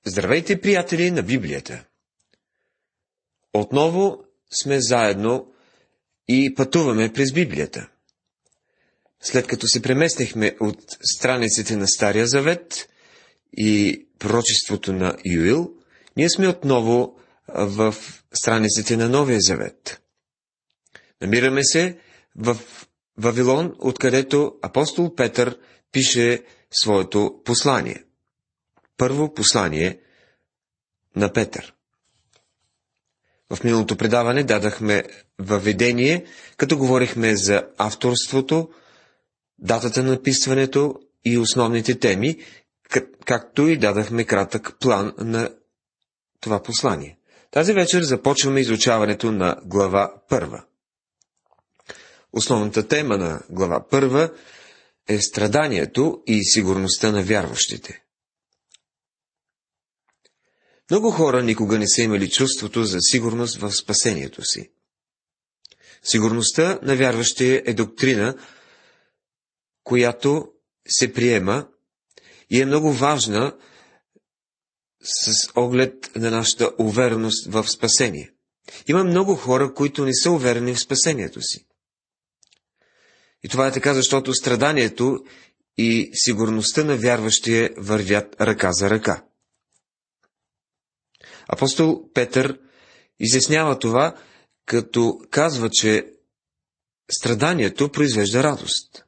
Здравейте, приятели на Библията! Отново сме заедно и пътуваме през Библията. След като се преместихме от страниците на Стария Завет и пророчеството на Юил, ние сме отново в страниците на Новия Завет. Намираме се в Вавилон, откъдето апостол Петър пише своето послание. Първо послание на Петър. В миналото предаване дадахме въведение, като говорихме за авторството, датата на написването и основните теми, както и дадахме кратък план на това послание. Тази вечер започваме изучаването на глава 1. Основната тема на глава 1 е страданието и сигурността на вярващите. Много хора никога не са имали чувството за сигурност в спасението си. Сигурността на вярващия е доктрина, която се приема и е много важна с оглед на нашата увереност в спасение. Има много хора, които не са уверени в спасението си. И това е така, защото страданието и сигурността на вярващия вървят ръка за ръка. Апостол Петър изяснява това, като казва, че страданието произвежда радост.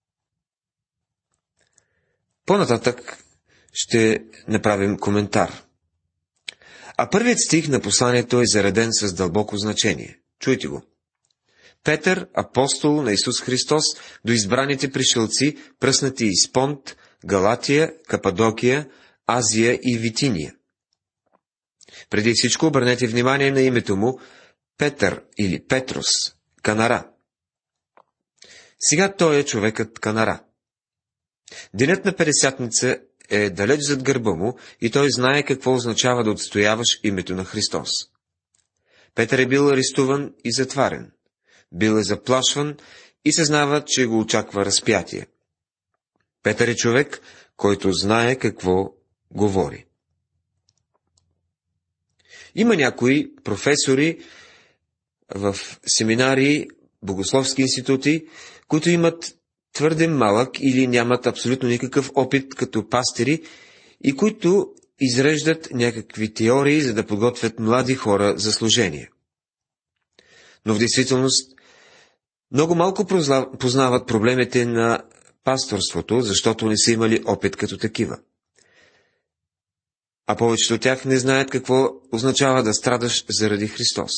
По-нататък ще направим коментар. А първият стих на посланието е зареден с дълбоко значение. Чуйте го. Петър, апостол на Исус Христос, до избраните пришълци, пръснати из Понт, Галатия, Кападокия, Азия и Витиния. Преди всичко обърнете внимание на името му Петър или Петрос, Канара. Сега той е човекът Канара. Денят на Петдесятница е далеч зад гърба му и той знае какво означава да отстояваш името на Христос. Петър е бил арестуван и затварен. Бил е заплашван и съзнава, че го очаква разпятие. Петър е човек, който знае какво говори. Има някои професори в семинарии, богословски институти, които имат твърде малък или нямат абсолютно никакъв опит като пастири и които изреждат някакви теории, за да подготвят млади хора за служение. Но в действителност много малко познават проблемите на пасторството, защото не са имали опит като такива. А повечето от тях не знаят какво означава да страдаш заради Христос.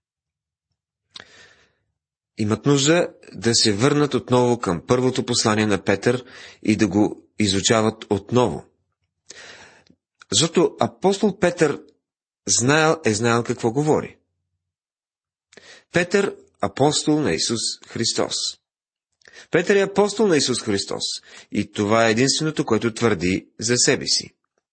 Имат нужда да се върнат отново към първото послание на Петър и да го изучават отново. Защото апостол Петър знаел какво говори. Петър, апостол на Исус Христос. Петър е апостол на Исус Христос и това е единственото, което твърди за себе си.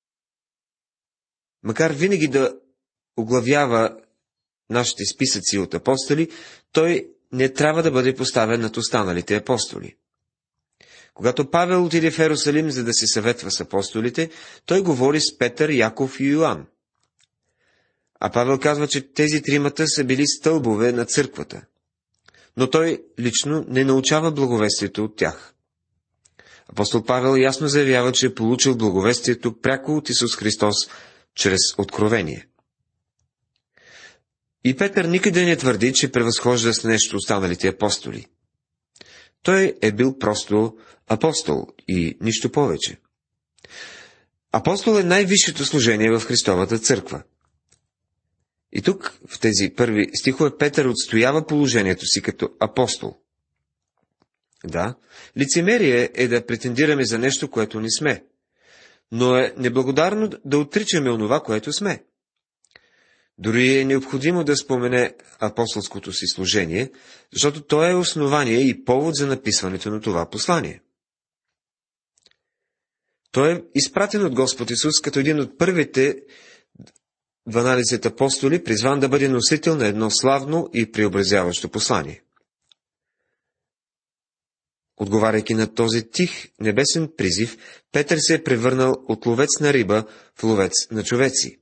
Макар винаги да оглавява нашите списъци от апостоли, той не трябва да бъде поставен над останалите апостоли. Когато Павел отиде в Йерусалим, за да се съветва с апостолите, той говори с Петър, Яков и Йоан. А Павел казва, че тези тримата са били стълбове на църквата. Но той лично не научава благовестието от тях. Апостол Павел ясно заявява, че е получил благовестието пряко от Исус Христос, чрез откровение. И Петър никъде не твърди, че превъзхожда с нещо останалите апостоли. Той е бил просто апостол и нищо повече. Апостол е най-висшето служение в Христовата църква. И тук, в тези първи стихове, Петър отстоява положението си като апостол. Да, лицемерие е да претендираме за нещо, което не сме. Но е неблагодарно да отричаме онова, което сме. Дори е необходимо да спомене апостолското си служение, защото то е основание и повод за написването на това послание. Той е изпратен от Господ Исус като един от първите 12 апостоли, призван да бъде носител на едно славно и преобразяващо послание. Отговаряйки на този тих, небесен призив, Петър се е превърнал от ловец на риба в ловец на човеци.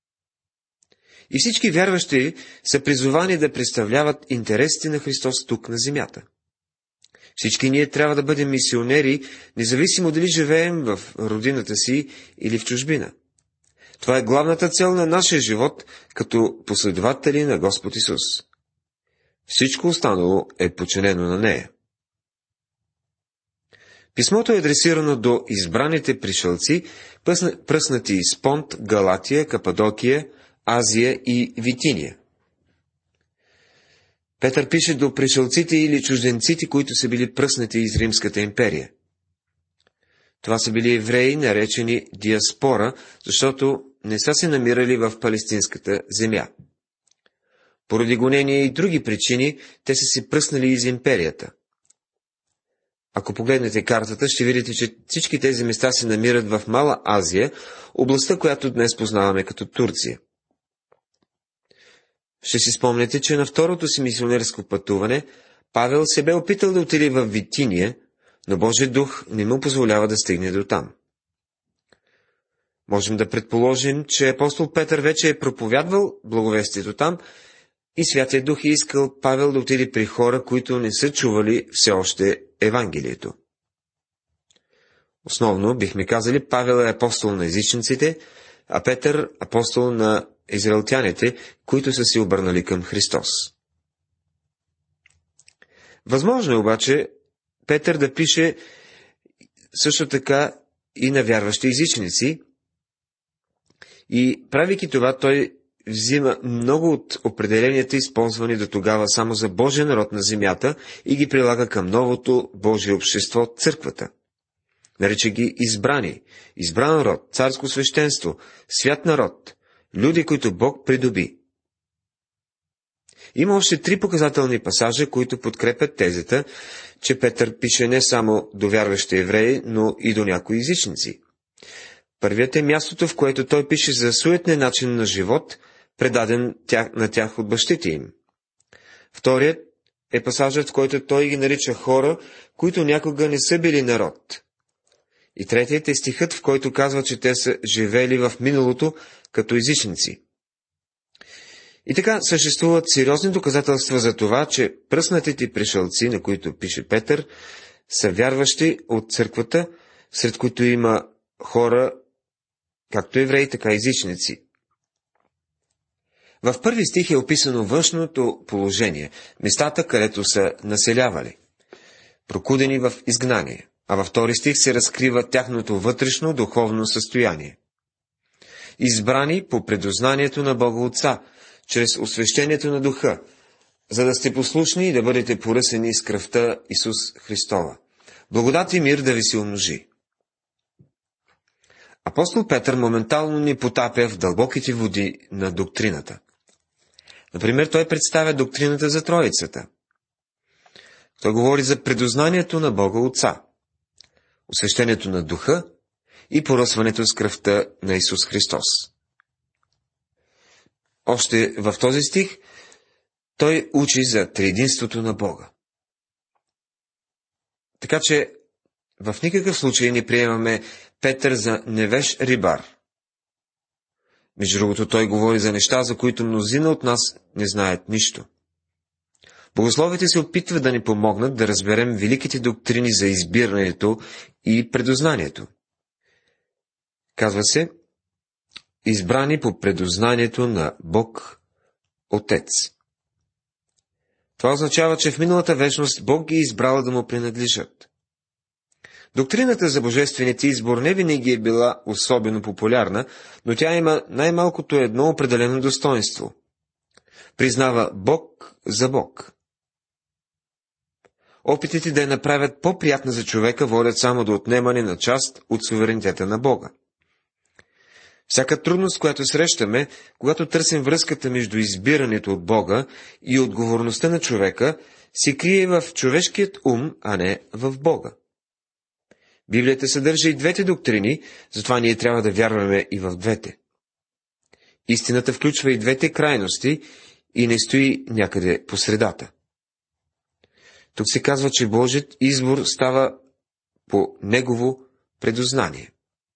И всички вярващи са призовани да представляват интересите на Христос тук на земята. Всички ние трябва да бъдем мисионери, независимо дали живеем в родината си или в чужбина. Това е главната цел на нашия живот, като последователи на Господ Исус. Всичко останало е подчинено на нея. Писмото е адресирано до избраните пришълци, пръснати из Понт, Галатия, Кападокия, Азия и Витиния. Петър пише до пришълците или чужденците, които са били пръснати из Римската империя. Това са били евреи, наречени диаспора, защото не са се намирали в палестинската земя. Поради гонения и други причини, те са се пръснали из империята. Ако погледнете картата, ще видите, че всички тези места се намират в Мала Азия, областта, която днес познаваме като Турция. Ще си спомняте, че на второто си мисионерско пътуване Павел се бе опитал да отиде в Витиния, но Божия дух не му позволява да стигне до там. Можем да предположим, че апостол Петър вече е проповядвал благовестието там и Святия Дух е искал Павел да отиде при хора, които не са чували все още Евангелието. Основно, бихме казали, Павел е апостол на езичниците, а Петър апостол на израелтяните, които са се обърнали към Христос. Възможно е обаче Петър да пише също така и на вярващи езичници, и правейки това, той взима много от определенията, използвани до тогава само за Божия народ на земята, и ги прилага към новото Божие общество, църквата. Нарича ги избрани, избран род, царско свещенство, свят народ, люди, които Бог придоби. Има още 3 показателни пасажа, които подкрепят тезата, че Петър пише не само до вярващи евреи, но и до някои езичници. Първият е мястото, в което той пише за суетния начин на живот, предаден на тях от бащите им. Вторият е пасажът, в който той ги нарича хора, които някога не са били народ. И третият е стихът, в който казва, че те са живели в миналото като езичници. И така съществуват сериозни доказателства за това, че пръснатите пришълци, на които пише Петър, са вярващи от църквата, сред които има хора, както евреи, така и езичници. В първи стих е описано външното положение, местата, където са населявали, прокудени в изгнание, а във втори стих се разкрива тяхното вътрешно духовно състояние. Избрани по предознанието на Бога Отца, чрез освещението на Духа, за да сте послушни и да бъдете поръсени с кръвта Исус Христова. Благодат и мир да ви се умножи. Апостол Петър моментално ни потапя в дълбоките води на доктрината. Например, той представя доктрината за Троицата. Той говори за предознанието на Бога Отца, освещението на Духа и поръсването с кръвта на Исус Христос. Още в този стих той учи за триединството на Бога. Така че в никакъв случай не приемаме Петър за невеж рибар. Между другото, той говори за неща, за които мнозина от нас не знаят нищо. Богословите се опитват да ни помогнат да разберем великите доктрини за избирането и предознанието. Казва се, избрани по предознанието на Бог Отец. Това означава, че в миналата вечност Бог ги е избрал да му принадлежат. Доктрината за божественият избор не винаги е била особено популярна, но тя има най-малкото едно определено достоинство. Признава Бог за Бог. Опитите да я направят по-приятна за човека водят само до отнемане на част от суверенитета на Бога. Всяка трудност, която срещаме, когато търсим връзката между избирането от Бога и отговорността на човека, се крие в човешкият ум, а не в Бога. Библията съдържа и двете доктрини, затова ние трябва да вярваме и в двете. Истината включва и двете крайности и не стои някъде по средата. Тук се казва, че Божият избор става по негово предознание.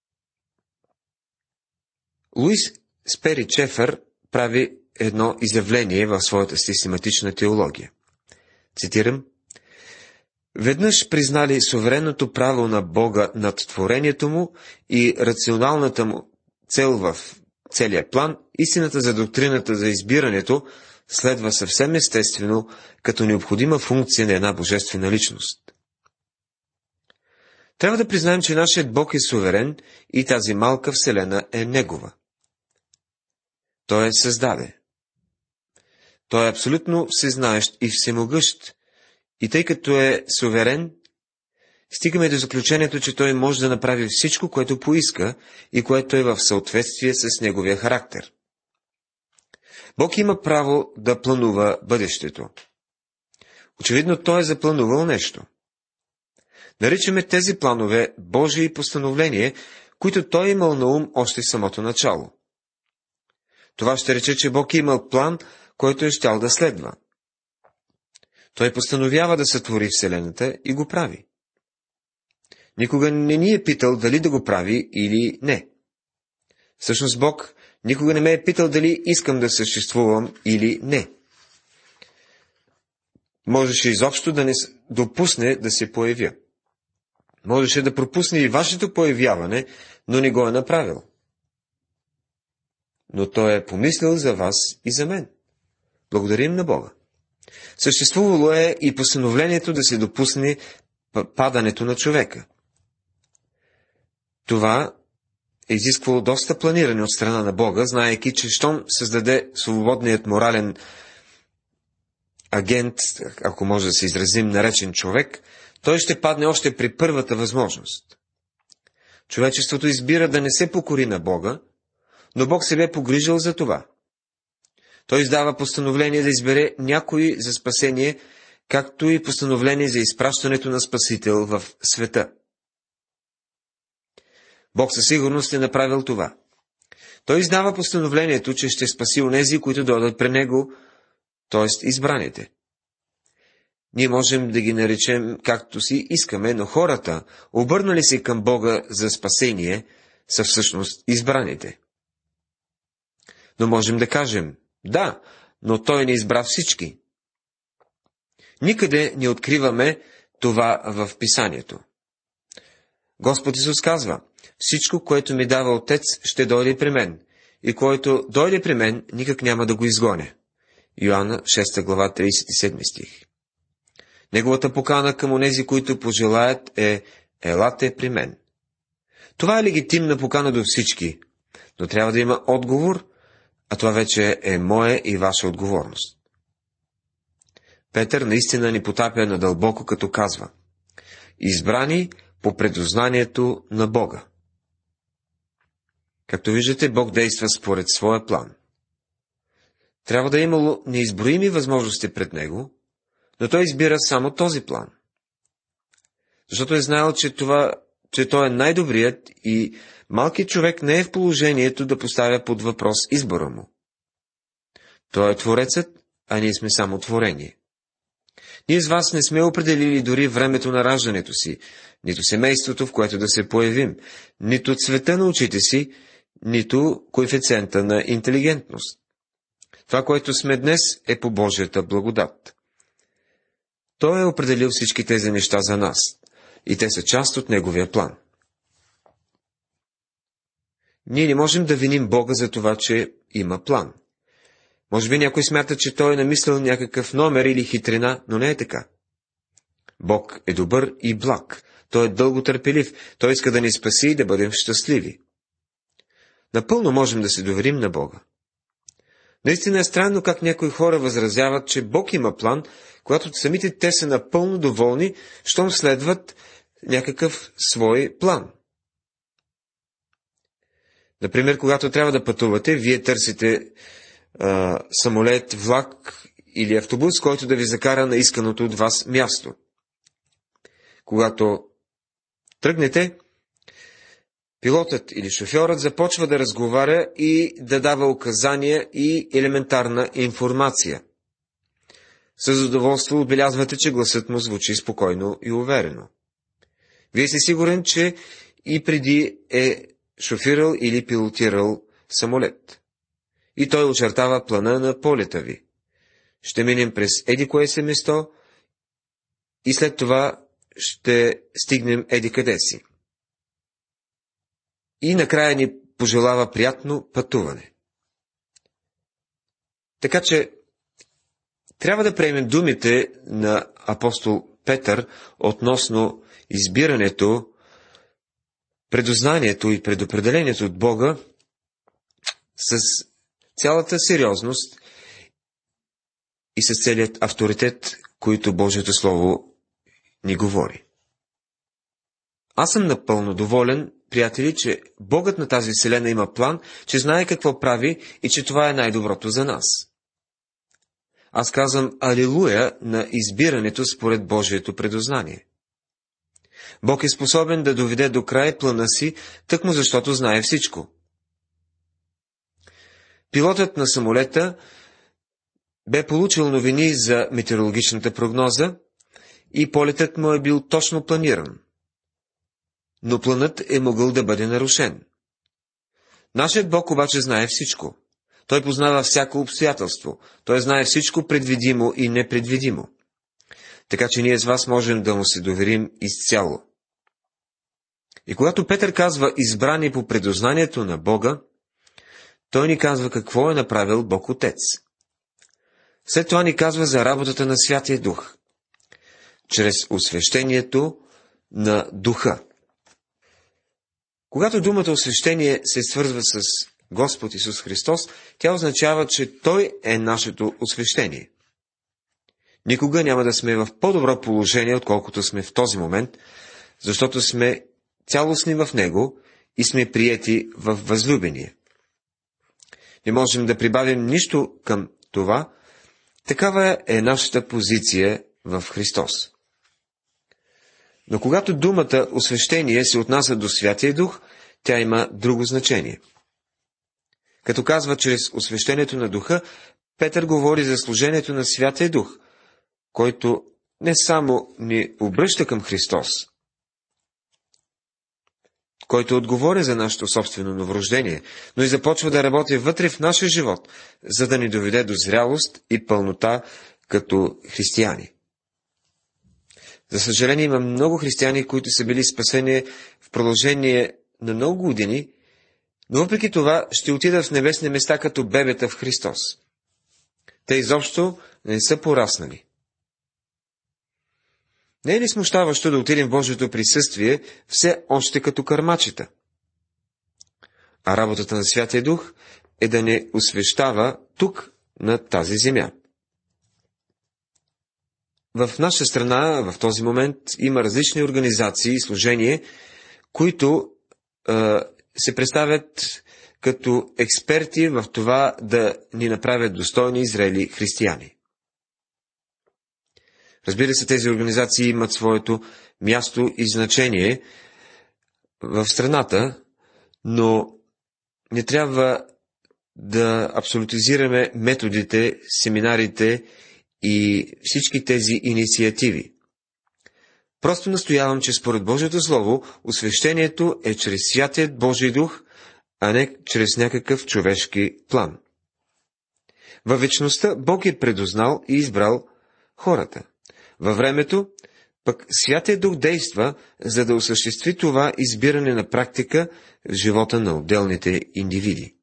Луис Спери Чефър прави едно изявление в своята систематична теология. Цитирам: веднъж признали суверенното право на Бога над творението му и рационалната му цел в целия план, истината за доктрината за избирането следва съвсем естествено като необходима функция на една божествена личност. Трябва да признаем, че нашият Бог е суверен и тази малка вселена е Негова. Той е създаде. Той е абсолютно всезнаещ и всемогъщ. И тъй като е суверен, стигаме до заключението, че той може да направи всичко, което поиска и което е в съответствие с неговия характер. Бог има право да планува бъдещето. Очевидно, той е запланувал нещо. Наричаме тези планове Божии постановления, които той е имал на ум още в самото начало. Това ще рече, че Бог е имал план, който е щял да следва. Той постановява да сътвори Вселената и го прави. Никога не ни е питал дали да го прави или не. Всъщност Бог никога не ме е питал дали искам да съществувам или не. Можеше изобщо да не допусне да се появя. Можеше да пропусне и вашето появяване, но не го е направил. Но той е помислил за вас и за мен. Благодарим на Бога. Съществувало е и постановлението да се допусне падането на човека. Това е изисквало доста планиране от страна на Бога, знаейки, че щом създаде свободният морален агент, ако може да се изразим, наречен човек, той ще падне още при първата възможност. Човечеството избира да не се покори на Бога, но Бог се бе погрижил за това. Той издава постановление да избере някой за спасение, както и постановление за изпращането на Спасител в света. Бог със сигурност е направил това. Той издава постановлението, че ще спаси онези, които дойдат при Него, т.е. избраните. Ние можем да ги наречем както си искаме, но хората, обърнали се към Бога за спасение, са всъщност избраните. Но можем да кажем: да, но Той не избра всички. Никъде не откриваме това в Писанието. Господ Исус казва: всичко, което ми дава Отец, ще дойде при мен, и който дойде при мен, никак няма да го изгоня. Йоанна 6 глава 37 стих. Неговата покана към онези, които пожелаят, е: елате при мен. Това е легитимна покана до всички, но трябва да има отговор, а това вече е моя и ваша отговорност. Петър наистина ни потапя надълбоко, като казва: избрани по предознанието на Бога. Както виждате, Бог действа според своя план. Трябва да е имало неизброими възможности пред Него, но Той избира само този план. Защото е знаел, че Той е най-добрият и малкият човек не е в положението да поставя под въпрос избора му. Той е Творецът, а ние сме само творение. Ние с вас не сме определили дори времето на раждането си, нито семейството, в което да се появим, нито цвета на очите си, нито коефициента на интелигентност. Това, което сме днес, е по Божията благодат. Той е определил всички тези неща за нас, и те са част от Неговия план. Ние не можем да виним Бога за това, че има план. Може би някой смята, че Той е намислил някакъв номер или хитрина, но не е така. Бог е добър и благ. Той е дълго търпелив. Той иска да ни спаси и да бъдем щастливи. Напълно можем да се доверим на Бога. Наистина е странно как някои хора възразяват, че Бог има план, когато самите те са напълно доволни, щом следват някакъв свой план. Например, когато трябва да пътувате, вие търсите самолет, влак или автобус, който да ви закара на исканото от вас място. Когато тръгнете, пилотът или шофьорът започва да разговаря и да дава указания и елементарна информация. Със задоволство отбелязвате, че гласът му звучи спокойно и уверено. Вие сте сигурен, че и преди е шофирал или пилотирал самолет. И той очертава плана на полета ви. Ще минем през еди кое се место и след това ще стигнем еди къде си. И накрая ни пожелава приятно пътуване. Така че трябва да приемем думите на апостол Петър относно избирането, предознанието и предопределението от Бога с цялата сериозност и с целият авторитет, който Божието Слово ни говори. Аз съм напълно доволен, приятели, че Богът на тази вселена има план, че знае какво прави и че това е най-доброто за нас. Аз казвам алилуя на избирането според Божието предознание. Бог е способен да доведе до край плана си, тъкмо защото знае всичко. Пилотът на самолета бе получил новини за метеорологичната прогноза и полетът му е бил точно планиран. Но планът е могъл да бъде нарушен. Нашият Бог обаче знае всичко. Той познава всяко обстоятелство. Той знае всичко предвидимо и непредвидимо. Така че ние с вас можем да му се доверим изцяло. И когато Петър казва избрани по предознанието на Бога, той ни казва какво е направил Бог Отец. След това ни казва за работата на Святия Дух, чрез освещението на Духа. Когато думата освещение се свързва с Господ Исус Христос, тя означава, че Той е нашето освещение. Никога няма да сме в по-добро положение, отколкото сме в този момент, защото сме цялостни в Него и сме приети в възлюбение. Не можем да прибавим нищо към това, такава е нашата позиция в Христос. Но когато думата освещение се отнася до Святия Дух, тя има друго значение. Като казва чрез освещението на Духа, Петър говори за служението на Святия Дух, който не само ни обръща към Христос, който отговоря за нашето собствено новорождение, но и започва да работи вътре в нашия живот, за да ни доведе до зрялост и пълнота като християни. За съжаление, има много християни, които са били спасени в продължение на много години, но въпреки това ще отидат в небесни места като бебета в Христос. Те изобщо не са пораснали. Не е ли смущаващо да отидем в Божието присъствие все още като кърмачета? А работата на Святия Дух е да не освещава тук, на тази земя. В наша страна, в този момент, има различни организации и служения, които се представят като експерти в това да ни направят достойни и зрели християни. Разбира се, тези организации имат своето място и значение в страната, но не трябва да абсолютизираме методите, семинарите и всички тези инициативи. Просто настоявам, че според Божието Слово, освещението е чрез Святият Божий Дух, а не чрез някакъв човешки план. Във вечността Бог е предознал и избрал хората. Във времето, пък Святият Дух действа, за да осъществи това избиране на практика в живота на отделните индивиди.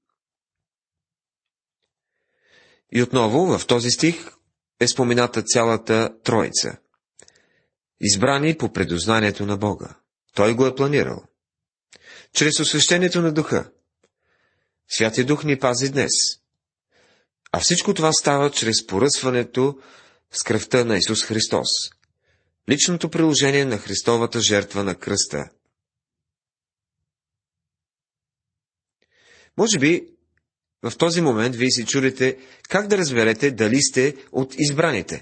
И отново в този стих е спомената цялата Троица. Избрани по предознанието на Бога. Той го е планирал. Чрез освещението на Духа. Святия Дух ни пази днес. А всичко това става чрез поръсването с кръвта на Исус Христос. Личното приложение на Христовата жертва на кръста. Може би в този момент вие си чудите как да разберете дали сте от избраните.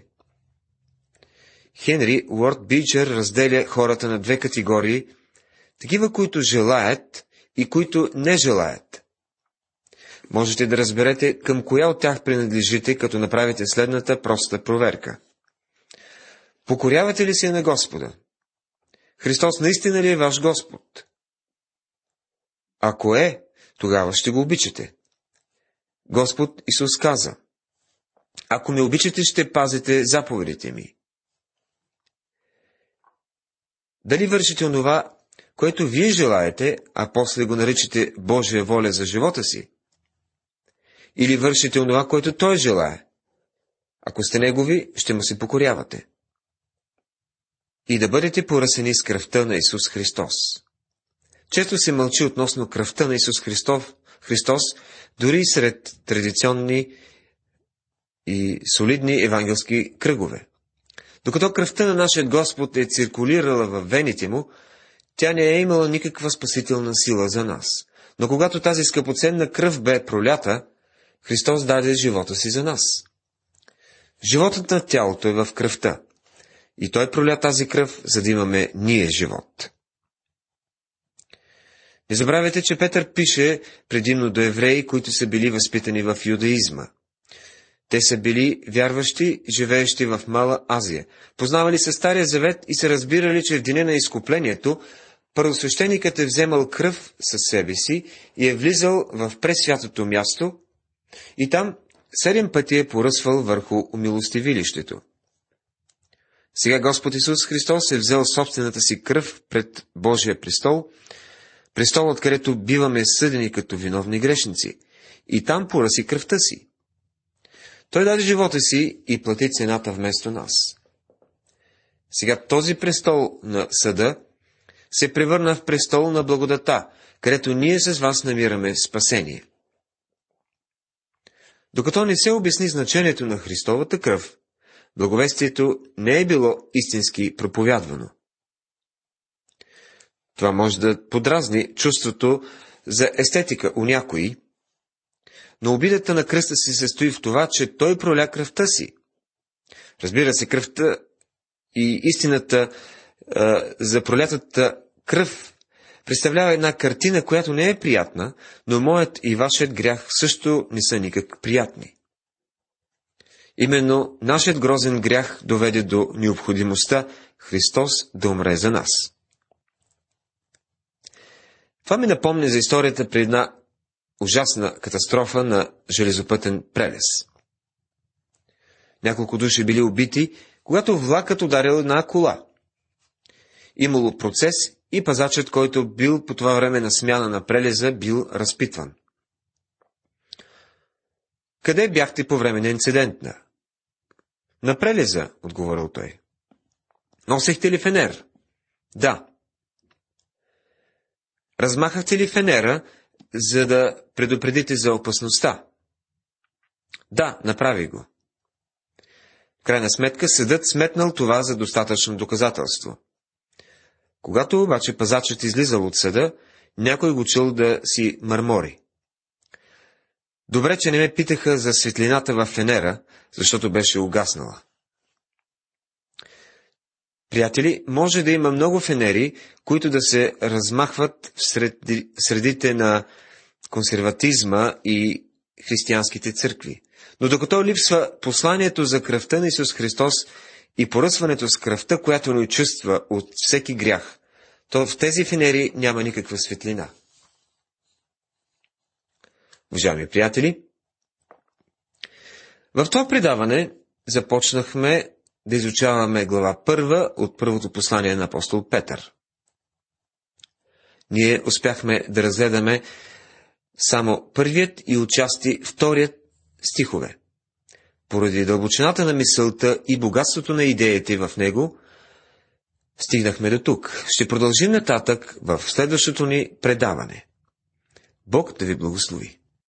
Хенри Уорд Бичър разделя хората на две категории, такива, които желаят и които не желаят. Можете да разберете към коя от тях принадлежите, като направите следната проста проверка. Покорявате ли се на Господа? Христос наистина ли е ваш Господ? Ако е, тогава ще го обичате. Господ Исус каза: ако ме обичате, ще пазите заповедите ми. Дали вършите онова, което вие желаете, а после го наричате Божия воля за живота си? Или вършите онова, което Той желае? Ако сте Негови, ще му се покорявате. И да бъдете поръсени с кръвта на Исус Христос. Често се мълчи относно кръвта на Исус Христос, дори и сред традиционни и солидни евангелски кръгове. Докато кръвта на нашия Господ е циркулирала във вените му, тя не е имала никаква спасителна сила за нас. Но когато тази скъпоценна кръв бе пролята, Христос даде живота си за нас. Животът на тялото е в кръвта. И Той проля тази кръв, за да имаме ние живот. Не забравяйте, че Петър пише предимно до евреи, които са били възпитани в юдаизма. Те са били вярващи, живеещи в Мала Азия. Познавали са Стария завет и са разбирали, че в деня на изкуплението първосвещеникът е вземал кръв със себе си и е влизал в пресвятото място и там 7 пъти е поръсвал върху умилостивилището. Сега Господ Исус Христос е взел собствената си кръв пред Божия престол, престолът, където биваме съдени като виновни грешници, и там поръси кръвта си. Той даде живота си и плати цената вместо нас. Сега този престол на съда се превърна в престол на благодата, където ние с вас намираме спасение. Докато не се обясни значението на Христовата кръв, благовестието не е било истински проповядвано. Това може да подразни чувството за естетика у някои, но обидата на кръста се състои в това, че Той проля кръвта си. Разбира се, кръвта и истината за пролятата кръв представлява една картина, която не е приятна, но моят и вашият грях също не са никак приятни. Именно нашият грозен грях доведе до необходимостта Христос да умре за нас. Това ми напомня за историята при една ужасна катастрофа на железопътен прелез. Няколко души били убити, когато влакът ударил една кола. Имало процес и пазачът, който бил по това време на смяна на прелеза, бил разпитван. Къде бяхте по време на инцидента? На прелеза, отговорил той. Носехте ли фенер? Да. Размахахте ли фенера, за да предупредите за опасността? Да, направи го. В крайна сметка съдът сметнал това за достатъчно доказателство. Когато обаче пазачът излизал от съда, някой го чул да си мърмори. Добре, че не ме питаха за светлината във фенера, защото беше угаснала. Приятели, може да има много фенери, които да се размахват в средите на консерватизма и християнските църкви. Но докато липсва посланието за кръвта на Исус Христос и поръсването с кръвта, която ни очиства от всеки грях, то в тези фенери няма никаква светлина. Уважаеми приятели, в това предаване започнахме да изучаваме глава 1 от първото послание на апостол Петър. Ние успяхме да разгледаме само първият и отчасти вторият стихове. Поради дълбочината на мисълта и богатството на идеите в него, стигнахме до тук. Ще продължим нататък в следващото ни предаване. Бог да ви благослови.